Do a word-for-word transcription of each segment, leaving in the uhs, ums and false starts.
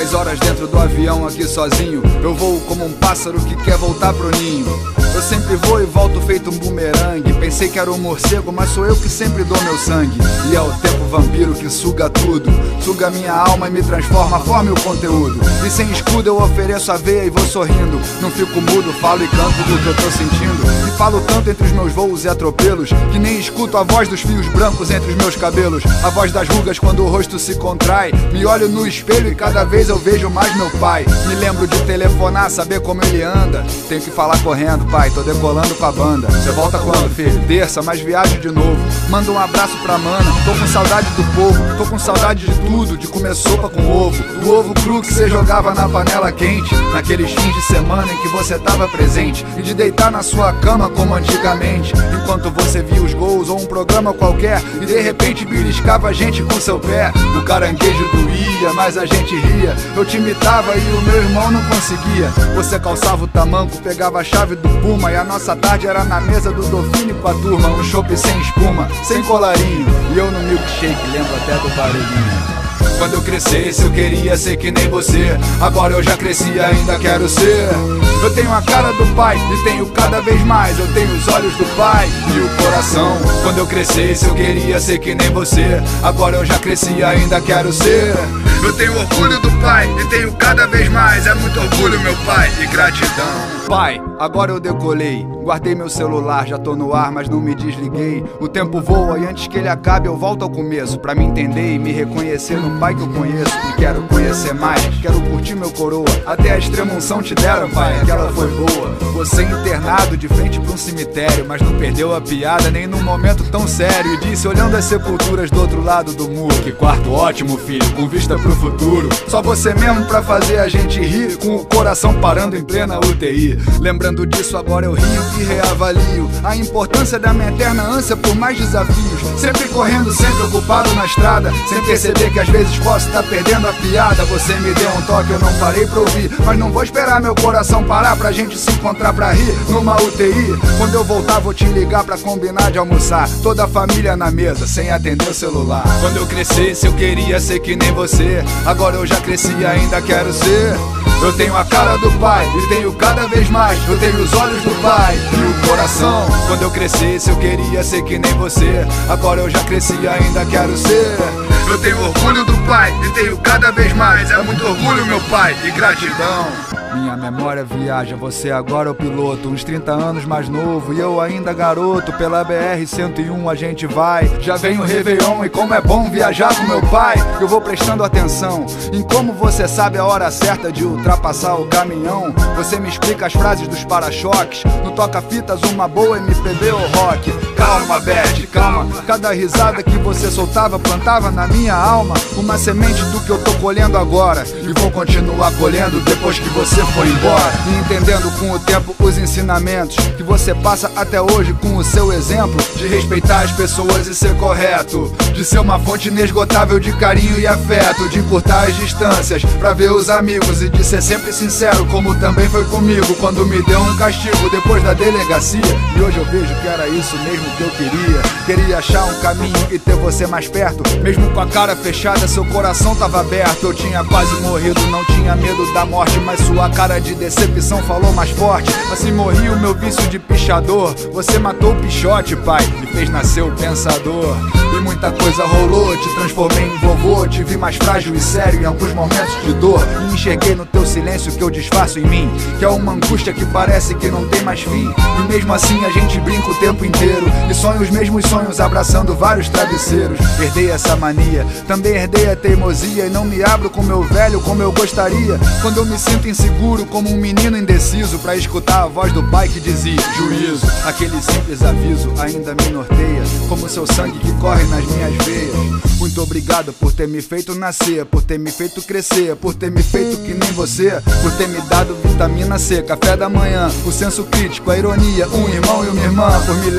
Dez horas dentro do avião aqui sozinho, eu voo como um pássaro que quer voltar pro ninho. Eu sempre vou e volto feito um bumerangue. Pensei que era um morcego, mas sou eu que sempre dou meu sangue. E é o tempo vampiro que suga tudo, suga minha alma e me transforma, forma o conteúdo. E sem escudo eu ofereço a veia e vou sorrindo. Não fico mudo, falo e canto do que eu tô sentindo. E falo tanto entre os meus voos e atropelos, que nem escuto a voz dos fios brancos entre os meus cabelos. A voz das rugas quando o rosto se contrai. Me olho no espelho e cada vez eu vejo mais meu pai. Me lembro de telefonar, saber como ele anda. Tenho que falar correndo, pai, tô decolando com a banda. Você volta quando, filho? Terça, mas viajo de novo. Manda um abraço pra mana, tô com saudade do povo. Tô com saudade de tudo, de comer sopa com ovo. Do ovo cru que você jogava na panela quente, naqueles fins de semana em que você tava presente. E de deitar na sua cama como antigamente, enquanto você via os gols ou um programa qualquer, e de repente beliscava a gente com seu pé. O caranguejo doía, mas a gente ria. Eu te imitava e o meu irmão não conseguia. Você calçava o tamanco, pegava a chave do Puma, e a nossa tarde era na mesa do Dolphine com a turma. Um chopp sem espuma, sem colarinho, e eu no milkshake, lembro até do barulhinho. Quando eu crescesse eu queria ser que nem você. Agora eu já cresci e ainda quero ser. Eu tenho a cara do pai e tenho cada vez mais. Eu tenho os olhos do pai e o coração. Quando eu crescesse eu queria ser que nem você. Agora eu já cresci e ainda quero ser. Eu tenho orgulho do pai e tenho cada vez mais. É muito orgulho, meu pai, e gratidão. Pai, agora eu decolei. Guardei meu celular, já tô no ar, mas não me desliguei. O tempo voa e antes que ele acabe eu volto ao começo, pra me entender e me reconhecer no pai que eu conheço. E quero conhecer mais, quero curtir meu coroa. Até a extrema unção te deram, pai, aquela foi boa. Você internado de frente pra um cemitério, mas não perdeu a piada nem num momento tão sério. E disse olhando as sepulturas do outro lado do muro: que quarto ótimo, filho, com vista pro futuro. Só você mesmo pra fazer a gente rir, com o coração parando em plena U T I. Lembrando disso agora eu rio e reavalio a importância da minha eterna ânsia por mais desafios. Sempre correndo, sempre ocupado na estrada, sem perceber que às vezes posso estar perdendo a piada. Você me deu um toque, eu não parei pra ouvir, mas não vou esperar meu coração parar pra gente se encontrar pra rir numa U T I. Quando eu voltar vou te ligar pra combinar de almoçar, toda a família na mesa, sem atender o celular. Quando eu crescesse eu queria ser que nem você. Agora eu já cresci e ainda quero ser. Eu tenho a cara do pai e tenho cada vez mais. Eu tenho os olhos do pai e o coração. Quando eu crescesse eu queria ser que nem você. Agora eu já cresci e ainda quero ser. Eu tenho orgulho do pai e tenho cada vez mais. É muito orgulho, meu pai, e gratidão. Minha memória viaja, você agora é o piloto. Uns trinta anos mais novo e eu ainda garoto. Pela B R cento e um a gente vai. Já vem o Réveillon e como é bom viajar com meu pai. Eu vou prestando atenção em como você sabe a hora certa de ultrapassar o caminhão. Você me explica as frases dos para-choques. No toca-fitas uma boa M P B ou rock. Calma, Beth, calma. Cada risada que você soltava plantava na minha alma uma semente do que eu tô colhendo agora. E vou continuar colhendo depois que você foi embora. E entendendo com o tempo os ensinamentos que você passa até hoje com o seu exemplo de respeitar as pessoas e ser correto, de ser uma fonte inesgotável de carinho e afeto, de encurtar as distâncias pra ver os amigos e de ser sempre sincero, como também foi comigo quando me deu um castigo depois da delegacia. E hoje eu vejo que era isso mesmo que eu queria. Queria achar um caminho e ter você mais perto. Mesmo com a cara fechada, seu coração tava aberto. Eu tinha quase morrido, não tinha medo da morte, mas sua cara de decepção falou mais forte. Assim morri o meu vício de pichador. Você matou o pichote, pai, e fez nascer o pensador. E muita coisa rolou, te transformei em vovô. Te vi mais frágil e sério em alguns momentos de dor. E enxerguei no teu silêncio que eu disfarço em mim, que é uma angústia que parece que não tem mais fim. E mesmo assim a gente brinca o tempo inteiro e sonha os mesmos sonhos abraçando vários travesseiros. Herdei essa mania, também herdei a teimosia, e não me abro com meu velho como eu gostaria. Quando eu me sinto inseguro como um menino indeciso, pra escutar a voz do pai que dizia juízo. Aquele simples aviso ainda me norteia, como seu sangue que corre nas minhas veias. Muito obrigado por ter me feito nascer, por ter me feito crescer, por ter me feito que nem você, por ter me dado vitamina C, café da manhã, o senso crítico, a ironia, um irmão e uma irmã, por me levar no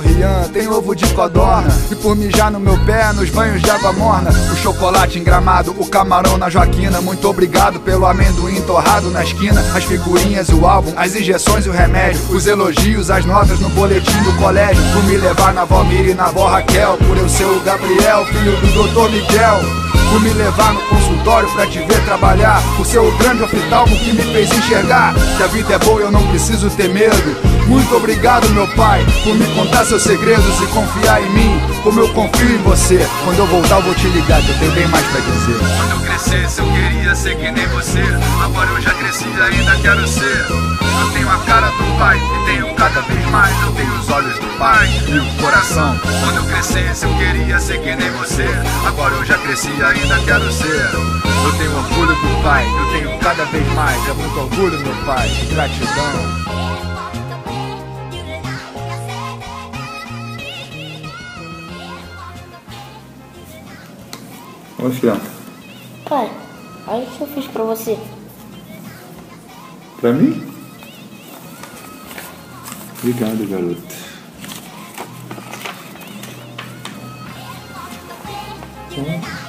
Rian, tem ovo de codorna. E por mijar no meu pé, nos banhos de água morna. O chocolate em Gramado, o camarão na Joaquina. Muito obrigado pelo amendoim torrado na esquina. As figurinhas, o álbum, as injeções e o remédio. Os elogios, as notas no boletim do colégio. Por me levar na avó Miri e na avó Raquel. Por eu ser o Gabriel, filho do doutor Miguel. Por me levar no consultório pra te ver trabalhar. Por ser o grande oftalmo que me fez enxergar que a vida é boa e eu não preciso ter medo. Muito obrigado, meu pai, por me contar seus segredos e confiar em mim, como eu confio em você. Quando eu voltar eu vou te ligar, que eu tenho bem mais pra dizer. Quando eu crescesse eu queria ser que nem você. Agora eu já cresci e ainda quero ser. Eu tenho a cara do pai e tenho cada vez mais. Eu tenho os olhos do pai e o coração. Quando eu crescesse eu queria ser que nem você. Agora eu já cresci e ainda quero ser. Eu tenho orgulho do pai, eu tenho cada vez mais. É muito orgulho, meu pai, e gratidão. Oi, filha. Pai, olha o que eu fiz pra você. Pra mim? Obrigado, garoto. Então...